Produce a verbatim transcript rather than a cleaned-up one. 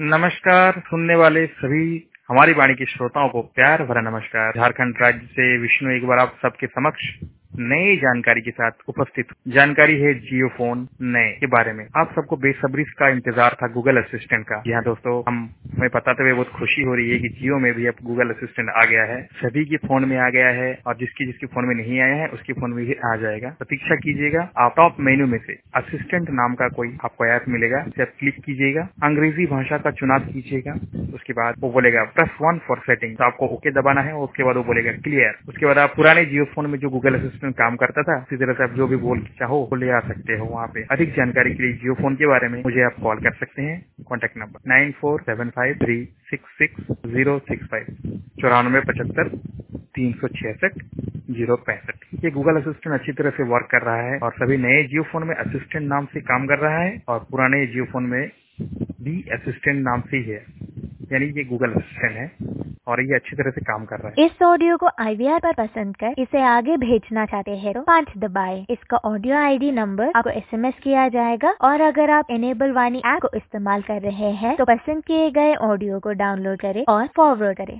नमस्कार सुनने वाले सभी हमारी वाणी के श्रोताओं को प्यार भरा नमस्कार। झारखंड राज्य से विष्णु एक बार आप सबके समक्ष नई जानकारी के साथ उपस्थित। जानकारी है जियो फोन नए के बारे में। आप सबको बेसब्री का इंतजार था गूगल असिस्टेंट का। जी हाँ दोस्तों, हम हमें बताते हुए बहुत खुशी हो रही है कि जियो में भी अब गूगल असिस्टेंट आ गया है। सभी के फोन में आ गया है और जिसकी जिसके फोन में नहीं आया है उसके फोन में भी आ जाएगा। प्रतीक्षा कीजिएगा। आप टॉप मेन्यू में से असिस्टेंट नाम का कोई आपको ऐप मिलेगा, उसे आप क्लिक कीजिएगा, अंग्रेजी भाषा का चुनाव कीजिएगा। उसके बाद वो बोलेगा प्रेस वन फॉर सेटिंग, तो आपको ओके दबाना है। उसके बाद वो बोलेगा क्लियर। उसके बाद आप पुराने जियो फोन में जो गूगल असिस्टेंट काम करता था उसी तरह से आप जो भी बोल चाहो वो ले आ सकते हो वहाँ पे। अधिक जानकारी के लिए जियो फोन के बारे में मुझे आप कॉल कर सकते हैं। Contact number nine four seven five three six six zero six five चौरानवे पचहत्तर तीन सौ छियासठ जीरो पैंसठ। ये गूगल असिस्टेंट अच्छी तरह से वर्क कर रहा है और सभी नए जियो फोन में असिस्टेंट नाम से काम कर रहा है और पुराने जियो फोन में भी असिस्टेंट नाम से ही है, यानी ये गूगल असिस्टेंट है और ये अच्छी तरह से काम कर रहा है। इस ऑडियो को आई वी आर पर पसंद कर इसे आगे भेजना चाहते हैं तो पाँच दबाएं। इसका ऑडियो आई डी नंबर आपको एस एम एस किया जाएगा और अगर आप एनेबल वाणी ऐप को इस्तेमाल कर रहे हैं तो पसंद किए गए ऑडियो को डाउनलोड करें और फॉरवर्ड करें।